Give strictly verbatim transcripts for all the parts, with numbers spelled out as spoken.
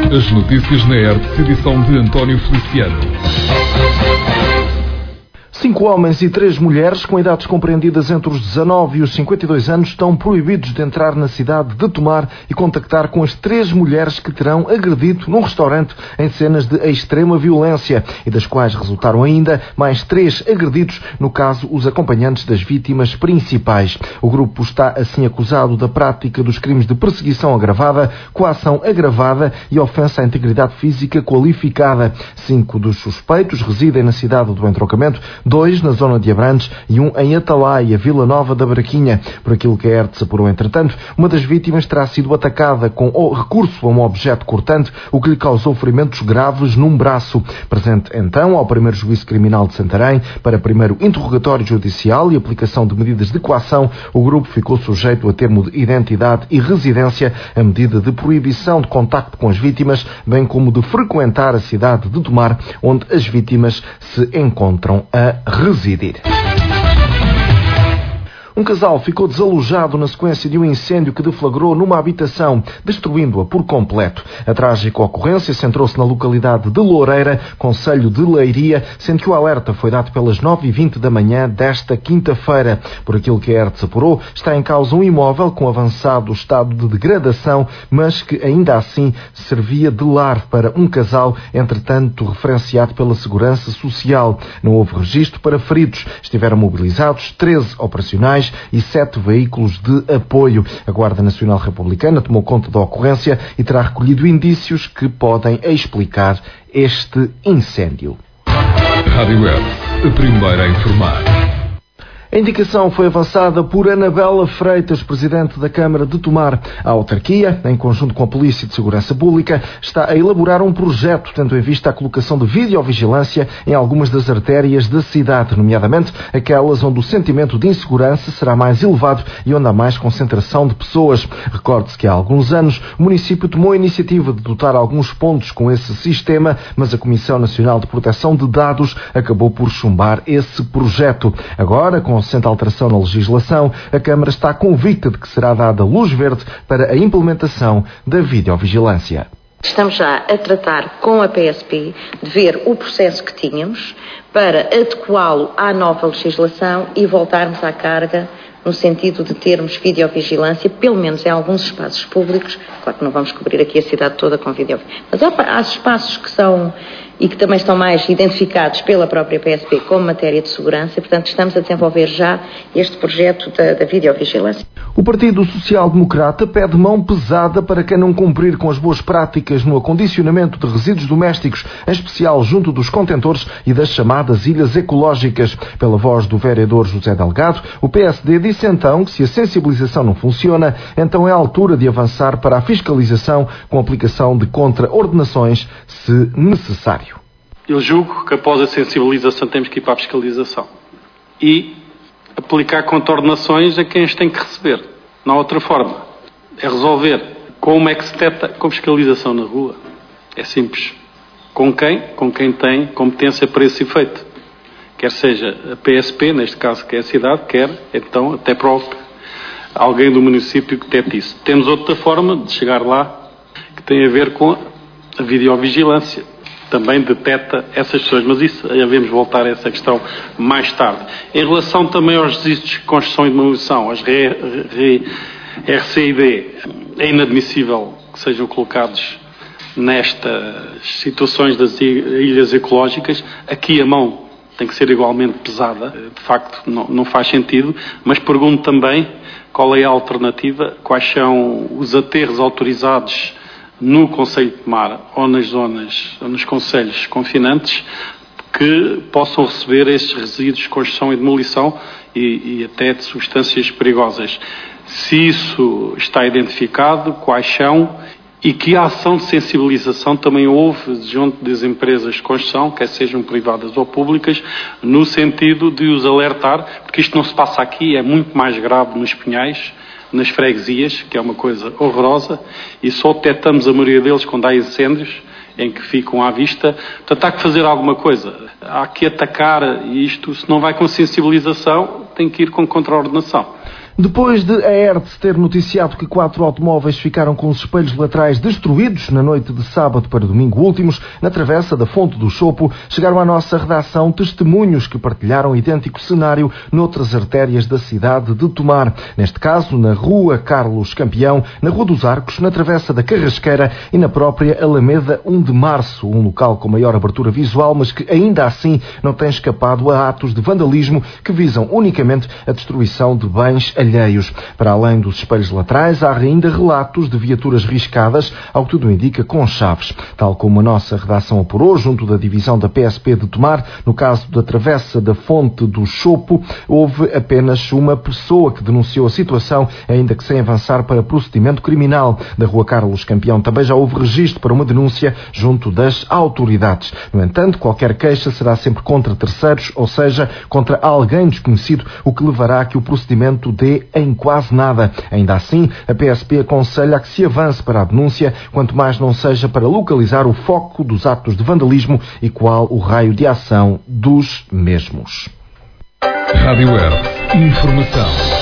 As notícias na R T C, edição de António Feliciano. Cinco homens e três mulheres com idades compreendidas entre os dezanove e os cinquenta e dois anos estão proibidos de entrar na cidade de Tomar e contactar com as três mulheres que terão agredido num restaurante em cenas de extrema violência e das quais resultaram ainda mais três agredidos, no caso os acompanhantes das vítimas principais. O grupo está assim acusado da prática dos crimes de perseguição agravada, coação agravada e ofensa à integridade física qualificada. Cinco dos suspeitos residem na cidade do Entroncamento, dois na zona de Abrantes e um em Atalaia, Vila Nova da Braquinha. Por aquilo que a R T C apurou, entretanto, uma das vítimas terá sido atacada com o recurso a um objeto cortante, o que lhe causou ferimentos graves num braço. Presente então ao primeiro Juízo Criminal de Santarém para primeiro interrogatório judicial e aplicação de medidas de coação, o grupo ficou sujeito a termo de identidade e residência, a medida de proibição de contacto com as vítimas, bem como de frequentar a cidade de Tomar, onde as vítimas se encontram a residir. Um casal ficou desalojado na sequência de um incêndio que deflagrou numa habitação, destruindo-a por completo. A trágica ocorrência centrou-se na localidade de Loureira, concelho de Leiria, sendo que o alerta foi dado pelas nove e vinte da manhã desta quinta-feira. Por aquilo que a R T C apurou, está em causa um imóvel com avançado estado de degradação, mas que ainda assim servia de lar para um casal, entretanto referenciado pela Segurança Social. Não houve registro para feridos. Estiveram mobilizados treze operacionais e sete veículos de apoio. A Guarda Nacional Republicana tomou conta da ocorrência e terá recolhido indícios que podem explicar este incêndio. Rádio R, a primeira a informar. A indicação foi avançada por Anabela Freitas, presidente da Câmara de Tomar. A autarquia, em conjunto com a Polícia de Segurança Pública, está a elaborar um projeto tendo em vista a colocação de videovigilância em algumas das artérias da cidade, nomeadamente aquelas onde o sentimento de insegurança será mais elevado e onde há mais concentração de pessoas. Recorde-se que há alguns anos o município tomou a iniciativa de dotar alguns pontos com esse sistema, mas a Comissão Nacional de Proteção de Dados acabou por chumbar esse projeto. Agora, com recente alteração na legislação, a Câmara está convicta de que será dada luz verde para a implementação da videovigilância. Estamos já a tratar com a P S P de ver o processo que tínhamos para adequá-lo à nova legislação e voltarmos à carga no sentido de termos videovigilância, pelo menos em alguns espaços públicos. Claro que não vamos cobrir aqui a cidade toda com videovigilância, mas há, há espaços que são e que também estão mais identificados pela própria P S P como matéria de segurança, portanto estamos a desenvolver já este projeto da, da videovigilância. O Partido Social Democrata pede mão pesada para quem não cumprir com as boas práticas no acondicionamento de resíduos domésticos, em especial junto dos contentores e das chamadas ilhas ecológicas. Pela voz do vereador José Delgado, o P S D disse então que se a sensibilização não funciona, então é a altura de avançar para a fiscalização com aplicação de contraordenações, se necessário. Eu julgo que após a sensibilização temos que ir para a fiscalização e aplicar contraordenações a quem as tem que receber. Não há outra forma. É resolver como é que se detecta com fiscalização na rua. É simples. Com quem? Com quem tem competência para esse efeito. Quer seja a P S P, neste caso que é a cidade, quer então até próprio alguém do município que detecte isso. Temos outra forma de chegar lá que tem a ver com a videovigilância. Também detecta essas pessoas, mas isso devemos voltar a essa questão mais tarde. Em relação também aos resíduos de construção e demolição, as R C I D, é inadmissível que sejam colocados nestas situações das ilhas ecológicas. Aqui a mão tem que ser igualmente pesada, de facto não, não faz sentido, mas pergunto também qual é a alternativa, quais são os aterros autorizados no Concelho de Tomar ou nas zonas, ou nos concelhos confinantes, que possam receber estes resíduos de construção e demolição e, e até de substâncias perigosas. Se isso está identificado, quais são e que ação de sensibilização também houve junto das empresas de construção, quer sejam privadas ou públicas, no sentido de os alertar, porque isto não se passa aqui, é muito mais grave nos Pinhais, nas freguesias, que é uma coisa horrorosa, e só detectamos a maioria deles quando há incêndios, em que ficam à vista. Portanto, há que fazer alguma coisa. Há que atacar isto. Se não vai com sensibilização, tem que ir com contraordenação. Depois de a E R T ter noticiado que quatro automóveis ficaram com os espelhos laterais destruídos na noite de sábado para domingo últimos, na travessa da Fonte do Chopo, chegaram à nossa redação testemunhos que partilharam idêntico cenário noutras artérias da cidade de Tomar. Neste caso, na Rua Carlos Campeão, na Rua dos Arcos, na travessa da Carrasqueira e na própria Alameda um de Março, um local com maior abertura visual, mas que ainda assim não tem escapado a atos de vandalismo que visam unicamente a destruição de bens alheios. Para além dos espelhos laterais, há ainda relatos de viaturas riscadas, ao que tudo indica, com chaves. Tal como a nossa redação apurou, junto da divisão da P S P de Tomar, no caso da travessa da Fonte do Chopo, houve apenas uma pessoa que denunciou a situação, ainda que sem avançar para procedimento criminal. Da Rua Carlos Campeão também já houve registro para uma denúncia junto das autoridades. No entanto, qualquer queixa será sempre contra terceiros, ou seja, contra alguém desconhecido, o que levará a que o procedimento dê em quase nada. Ainda assim, a P S P aconselha a que se avance para a denúncia, quanto mais não seja para localizar o foco dos atos de vandalismo e qual o raio de ação dos mesmos. Rádio Web. Informação.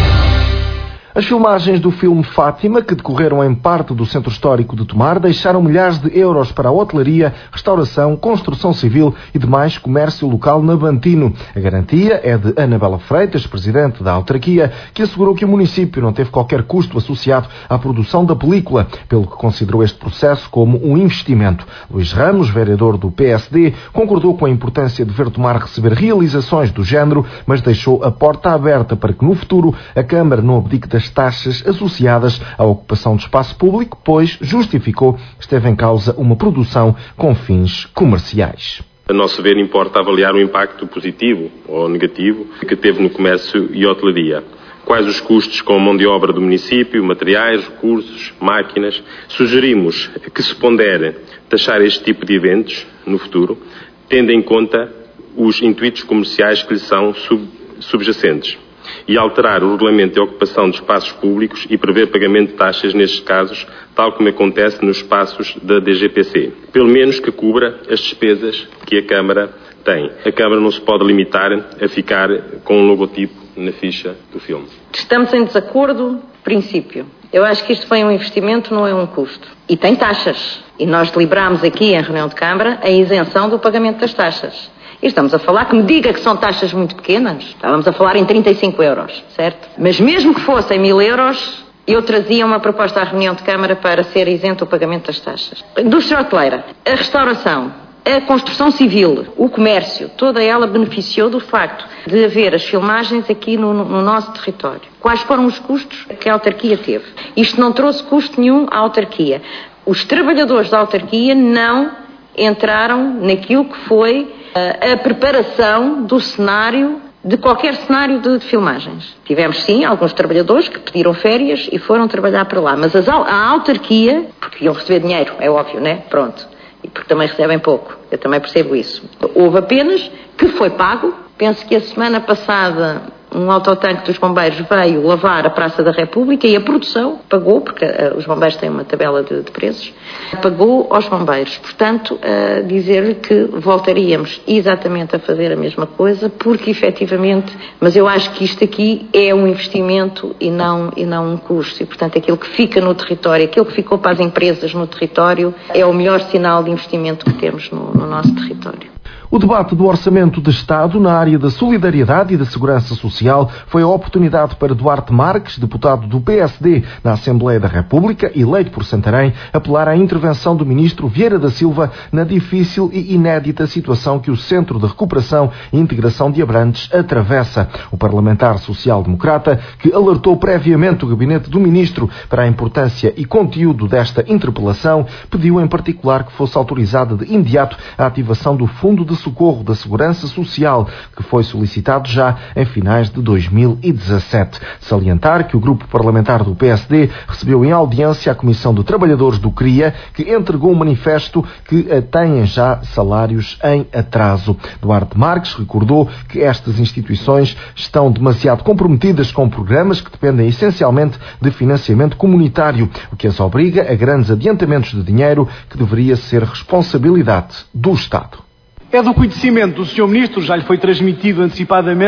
As filmagens do filme Fátima, que decorreram em parte do Centro Histórico de Tomar, deixaram milhares de euros para a hotelaria, restauração, construção civil e demais comércio local na Bantino. A garantia é de Anabela Freitas, presidente da autarquia, que assegurou que o município não teve qualquer custo associado à produção da película, pelo que considerou este processo como um investimento. Luís Ramos, vereador do P S D, concordou com a importância de ver Tomar receber realizações do género, mas deixou a porta aberta para que no futuro a Câmara não abdique das taxas associadas à ocupação de espaço público, pois, justificou, esteve em causa uma produção com fins comerciais. A nosso ver, importa avaliar o impacto positivo ou negativo que teve no comércio e hotelaria. Quais os custos com a mão de obra do município, materiais, recursos, máquinas. Sugerimos que se pondere taxar este tipo de eventos no futuro, tendo em conta os intuitos comerciais que lhe são sub- subjacentes. E alterar o regulamento de ocupação de espaços públicos e prever pagamento de taxas nestes casos, tal como acontece nos espaços da D G P C. Pelo menos que cubra as despesas que a Câmara tem. A Câmara não se pode limitar a ficar com um logotipo na ficha do filme. Estamos em desacordo, princípio. Eu acho que isto foi um investimento, não é um custo. E tem taxas. E nós deliberámos aqui em reunião de Câmara a isenção do pagamento das taxas. E estamos a falar, que me diga que são taxas muito pequenas, estávamos a falar em trinta e cinco euros, certo? Mas mesmo que fossem mil euros, eu trazia uma proposta à reunião de Câmara para ser isento o pagamento das taxas. Indústria hoteleira, a restauração, a construção civil, o comércio, toda ela beneficiou do facto de haver as filmagens aqui no, no nosso território. Quais foram os custos que a autarquia teve? Isto não trouxe custo nenhum à autarquia. Os trabalhadores da autarquia não entraram naquilo que foi a preparação do cenário, de qualquer cenário de, de filmagens. Tivemos, sim, alguns trabalhadores que pediram férias e foram trabalhar para lá, mas as, a autarquia, porque iam receber dinheiro, é óbvio, né? Pronto. E porque também recebem pouco, eu também percebo isso. Houve apenas que foi pago. Penso que a semana passada um autotanque dos bombeiros veio lavar a Praça da República e a produção pagou, porque uh, os bombeiros têm uma tabela de, de preços, pagou aos bombeiros. Portanto, uh, dizer-lhe que voltaríamos exatamente a fazer a mesma coisa, porque efetivamente, mas eu acho que isto aqui é um investimento e não, e não um custo. E, portanto, aquilo que fica no território, aquilo que ficou para as empresas no território, é o melhor sinal de investimento que temos no, no nosso território. O debate do Orçamento de Estado na área da solidariedade e da segurança social foi a oportunidade para Duarte Marques, deputado do P S D na Assembleia da República, eleito por Santarém, apelar à intervenção do ministro Vieira da Silva na difícil e inédita situação que o Centro de Recuperação e Integração de Abrantes atravessa. O parlamentar social-democrata, que alertou previamente o gabinete do ministro para a importância e conteúdo desta interpelação, pediu em particular que fosse autorizada de imediato a ativação do Fundo de Socorro da Segurança Social, que foi solicitado já em finais de dois mil e dezassete. Salientar que o grupo parlamentar do P S D recebeu em audiência a Comissão de Trabalhadores do CRIA, que entregou um manifesto que têm já salários em atraso. Duarte Marques recordou que estas instituições estão demasiado comprometidas com programas que dependem essencialmente de financiamento comunitário, o que as obriga a grandes adiantamentos de dinheiro que deveria ser responsabilidade do Estado. É do conhecimento do senhor Ministro, já lhe foi transmitido antecipadamente,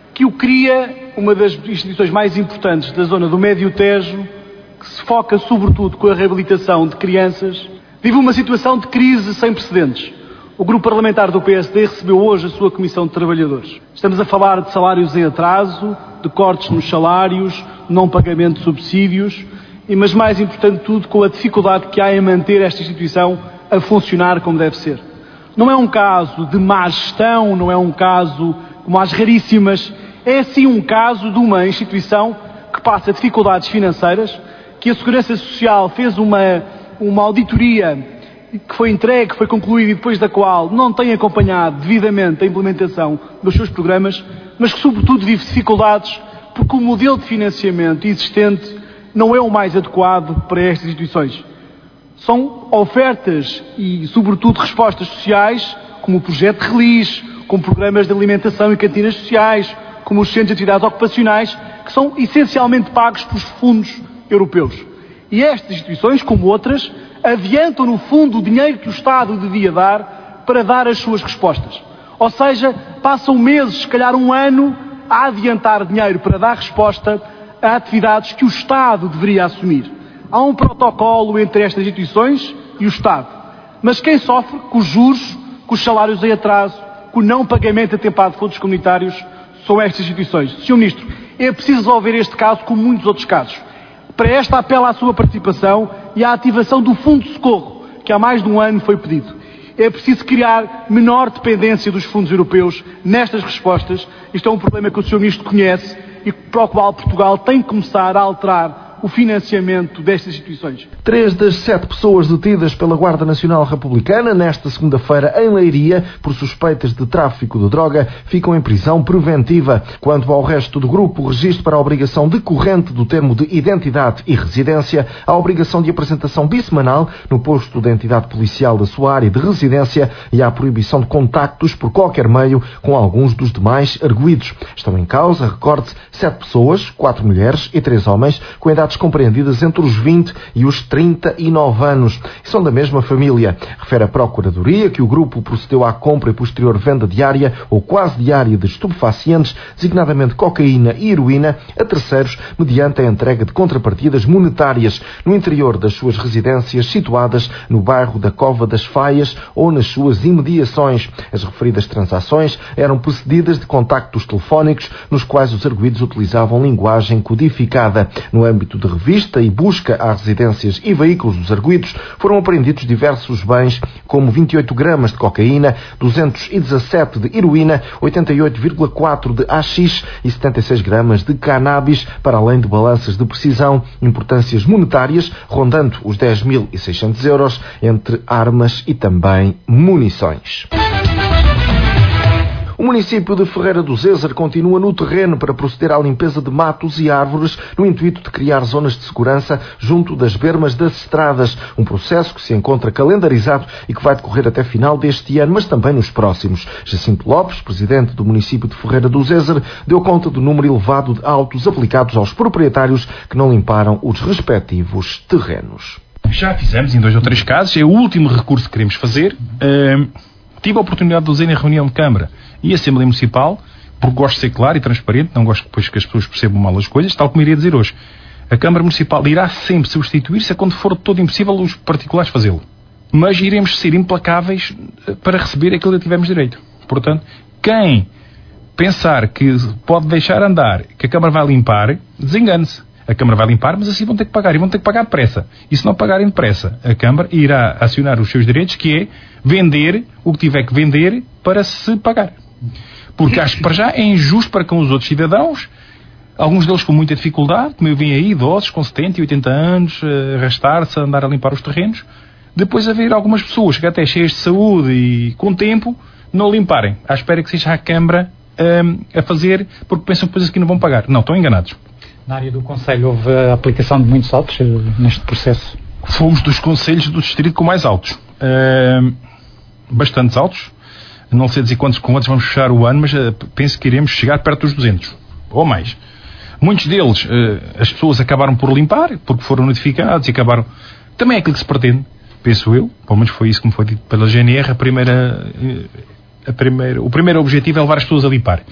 que o cria uma das instituições mais importantes da zona do Médio Tejo, que se foca sobretudo com a reabilitação de crianças, vive uma situação de crise sem precedentes. O grupo parlamentar do P S D recebeu hoje a sua Comissão de Trabalhadores. Estamos a falar de salários em atraso, de cortes nos salários, não pagamento de subsídios, mas mais importante de tudo, com a dificuldade que há em manter esta instituição a funcionar como deve ser. Não é um caso de má gestão, não é um caso como as raríssimas, é sim um caso de uma instituição que passa dificuldades financeiras, que a Segurança Social fez uma, uma auditoria que foi entregue, que foi concluída e depois da qual não tem acompanhado devidamente a implementação dos seus programas, mas que sobretudo vive dificuldades porque o modelo de financiamento existente não é o mais adequado para estas instituições. São ofertas e sobretudo respostas sociais, como o projeto de Relis, como programas de alimentação e cantinas sociais, como os centros de atividades ocupacionais, que são essencialmente pagos pelos fundos europeus. E estas instituições, como outras, adiantam no fundo o dinheiro que o Estado devia dar para dar as suas respostas. Ou seja, passam meses, se calhar um ano, a adiantar dinheiro para dar resposta a atividades que o Estado deveria assumir. Há um protocolo entre estas instituições e o Estado. Mas quem sofre com os juros, com os salários em atraso, com o não pagamento atempado de fundos comunitários, são estas instituições. senhor Ministro, é preciso resolver este caso como muitos outros casos. Para esta apela à sua participação e à ativação do Fundo de Socorro, que há mais de um ano foi pedido. É preciso criar menor dependência dos fundos europeus nestas respostas. Isto é um problema que o senhor Ministro conhece e para o qual Portugal tem que começar a alterar o financiamento destas instituições. Três das sete pessoas detidas pela Guarda Nacional Republicana nesta segunda-feira em Leiria por suspeitas de tráfico de droga ficam em prisão preventiva. Quanto ao resto do grupo, o registro para a obrigação decorrente do termo de identidade e residência, a obrigação de apresentação bissemanal no posto de entidade policial da sua área de residência e a proibição de contactos por qualquer meio com alguns dos demais arguidos. Estão em causa, recorde-se, sete pessoas, quatro mulheres e três homens, com idades compreendidas entre os vinte e os trinta e nove anos. E são da mesma família. Refere a Procuradoria que o grupo procedeu à compra e posterior venda diária ou quase diária de estupefacientes, designadamente cocaína e heroína, a terceiros, mediante a entrega de contrapartidas monetárias no interior das suas residências situadas no bairro da Cova das Faias ou nas suas imediações. As referidas transações eram precedidas de contactos telefónicos nos quais os arguidos utilizavam linguagem codificada. No âmbito de revista e busca às residências e veículos dos arguidos, foram apreendidos diversos bens, como vinte e oito gramas de cocaína, duzentos e dezassete de heroína, oitenta e oito vírgula quatro de haxixe e setenta e seis gramas de cannabis, para além de balanças de precisão, importâncias monetárias, rondando os dez mil e seiscentos euros, entre armas e também munições. O município de Ferreira do Zezer continua no terreno para proceder à limpeza de matos e árvores no intuito de criar zonas de segurança junto das bermas das estradas, um processo que se encontra calendarizado e que vai decorrer até final deste ano, mas também nos próximos. Jacinto Lopes, presidente do município de Ferreira do Zezer, deu conta do número elevado de autos aplicados aos proprietários que não limparam os respectivos terrenos. Já fizemos em dois ou três casos, é o último recurso que queremos fazer. Uh, tive a oportunidade de dizer na reunião de Câmara e Assembleia Municipal, porque gosto de ser claro e transparente, não gosto depois que as pessoas percebam mal as coisas, tal como iria dizer hoje. A Câmara Municipal irá sempre substituir-se quando for de todo impossível os particulares fazê-lo. Mas iremos ser implacáveis para receber aquilo que tivemos direito. Portanto, quem pensar que pode deixar andar, que a Câmara vai limpar, desengane-se. A Câmara vai limpar, mas assim vão ter que pagar. E vão ter que pagar depressa. E se não pagarem depressa, a Câmara irá acionar os seus direitos, que é vender o que tiver que vender para se pagar. Porque acho que para já é injusto para com os outros cidadãos, alguns deles com muita dificuldade, como eu vi aí, idosos com setenta e oitenta anos, arrastar-se a andar a limpar os terrenos, depois haver algumas pessoas que até cheias de saúde e com tempo, não limparem. À espera que seja a Câmara um, a fazer, porque pensam que depois aqui não vão pagar. Não, estão enganados. Na área do Conselho houve a aplicação de muitos autos neste processo? Fomos dos concelhos do distrito com mais altos. Uh, bastantes altos. Não sei dizer quantos, quantos vamos fechar o ano, mas uh, penso que iremos chegar perto dos duzentos. Ou mais. Muitos deles, uh, as pessoas acabaram por limpar, porque foram notificados e acabaram... Também é aquilo que se pretende, penso eu. Pelo menos foi isso que me foi dito pela G N R. A primeira, uh, a primeira, o primeiro objetivo é levar as pessoas a limpar.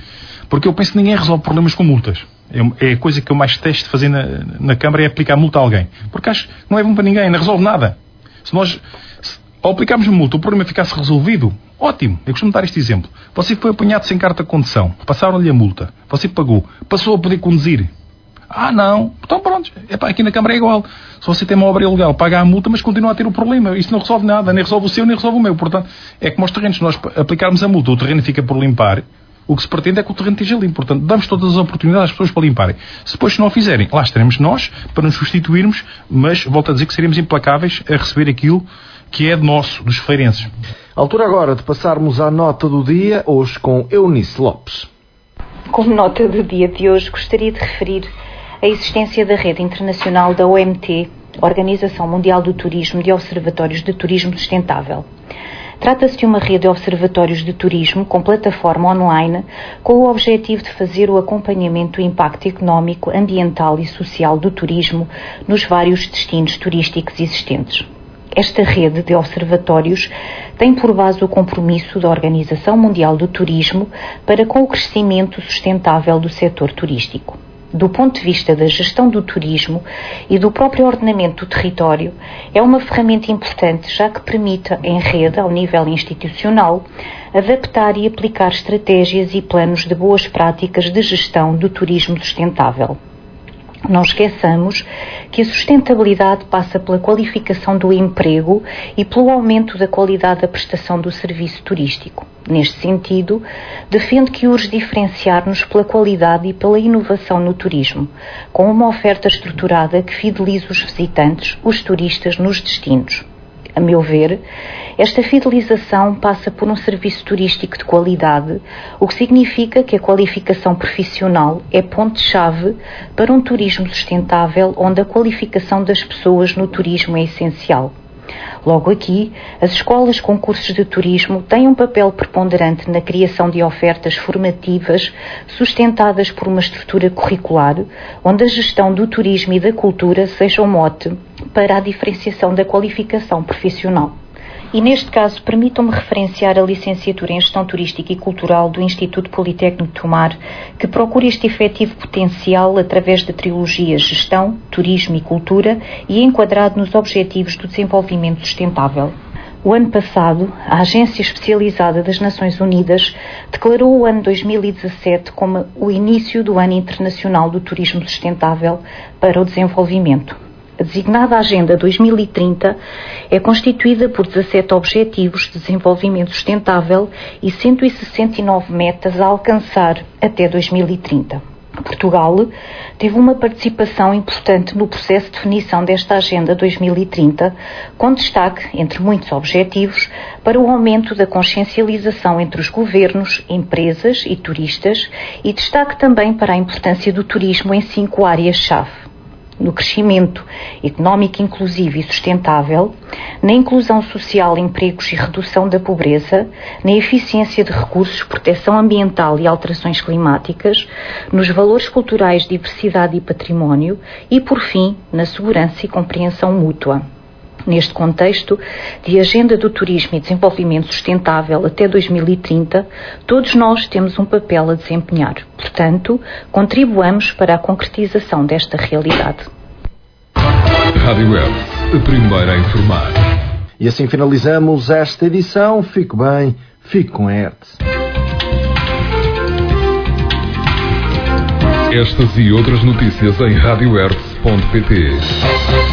Porque eu penso que ninguém resolve problemas com multas. É, é a coisa que eu mais detesto de fazer na, na Câmara, é aplicar multa a alguém. Porque acho que não é bom para ninguém, não resolve nada. Se nós, se, ao aplicarmos multa, o problema ficasse resolvido, ótimo. Eu costumo dar este exemplo. Você foi apanhado sem carta de condução, passaram-lhe a multa, você pagou, passou a poder conduzir. Ah, não. Então pronto. Epá, aqui na Câmara é igual. Se você tem uma obra ilegal, paga a multa, mas continua a ter o problema. Isso não resolve nada. Nem resolve o seu, nem resolve o meu. Portanto, é como os terrenos. Se nós aplicarmos a multa, o terreno fica por limpar. O que se pretende é que o terreno esteja limpo. Portanto, damos todas as oportunidades às pessoas para limparem. Se depois se não o fizerem, lá estaremos nós para nos substituirmos, mas volto a dizer que seremos implacáveis a receber aquilo que é de nosso, dos feirenses. Altura agora de passarmos à nota do dia, hoje com Eunice Lopes. Como nota do dia de hoje, gostaria de referir a existência da rede internacional da O M T, Organização Mundial do Turismo, de Observatórios de Turismo Sustentável. Trata-se de uma rede de observatórios de turismo com plataforma online, com o objetivo de fazer o acompanhamento do impacto económico, ambiental e social do turismo nos vários destinos turísticos existentes. Esta rede de observatórios tem por base o compromisso da Organização Mundial do Turismo para com o crescimento sustentável do setor turístico. Do ponto de vista da gestão do turismo e do próprio ordenamento do território, é uma ferramenta importante, já que permite, em rede, ao nível institucional, adaptar e aplicar estratégias e planos de boas práticas de gestão do turismo sustentável. Não esqueçamos que a sustentabilidade passa pela qualificação do emprego e pelo aumento da qualidade da prestação do serviço turístico. Neste sentido, defendo que urge diferenciar-nos pela qualidade e pela inovação no turismo, com uma oferta estruturada que fidelize os visitantes, os turistas, nos destinos. A meu ver, esta fidelização passa por um serviço turístico de qualidade, o que significa que a qualificação profissional é ponto-chave para um turismo sustentável, onde a qualificação das pessoas no turismo é essencial. Logo aqui, as escolas com cursos de turismo têm um papel preponderante na criação de ofertas formativas sustentadas por uma estrutura curricular, onde a gestão do turismo e da cultura seja o mote para a diferenciação da qualificação profissional. E neste caso, permitam-me referenciar a licenciatura em Gestão Turística e Cultural do Instituto Politécnico de Tomar, que procura este efetivo potencial através da trilogia Gestão, Turismo e Cultura e enquadrado nos Objetivos do Desenvolvimento Sustentável. O ano passado, a Agência Especializada das Nações Unidas declarou o ano dois mil e dezassete como o início do Ano Internacional do Turismo Sustentável para o Desenvolvimento. A designada Agenda dois mil e trinta é constituída por dezassete Objetivos de Desenvolvimento Sustentável e cento e sessenta e nove metas a alcançar até dois mil e trinta. Portugal teve uma participação importante no processo de definição desta Agenda dois mil e trinta, com destaque, entre muitos objetivos, para o aumento da consciencialização entre os governos, empresas e turistas e destaque também para a importância do turismo em cinco áreas-chave. No crescimento económico inclusivo e sustentável, na inclusão social, empregos e redução da pobreza, na eficiência de recursos, proteção ambiental e alterações climáticas, nos valores culturais, diversidade e património e, por fim, na segurança e compreensão mútua. Neste contexto de Agenda do Turismo e Desenvolvimento Sustentável até dois mil e trinta, todos nós temos um papel a desempenhar. Portanto, contribuamos para a concretização desta realidade. Rádio Web, a primeira a informar. E assim finalizamos esta edição. Fique bem, fique com a E R T. Estas e outras notícias em rádio erts ponto pt.